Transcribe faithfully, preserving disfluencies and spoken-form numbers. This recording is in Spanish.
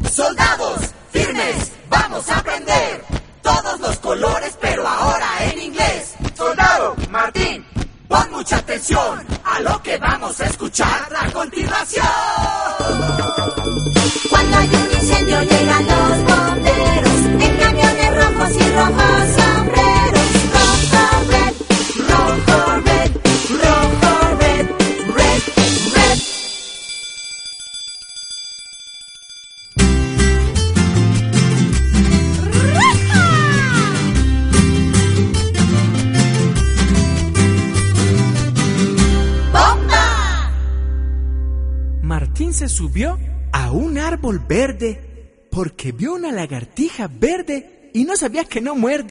Soldados, firmes, vamos a aprender todos los colores, pero ahora en inglés. Soldado, Martín, pon mucha atención a lo que vamos a escuchar a continuación. Cuando hay un incendio llegan los bomberos en camiones rojos y rojos sombreros. Rojo, red, rojo, red, rojo, red, red, red. ¡Bomba! Martín se subió a un árbol verde porque vio una lagartija verde y no sabía que no muerde.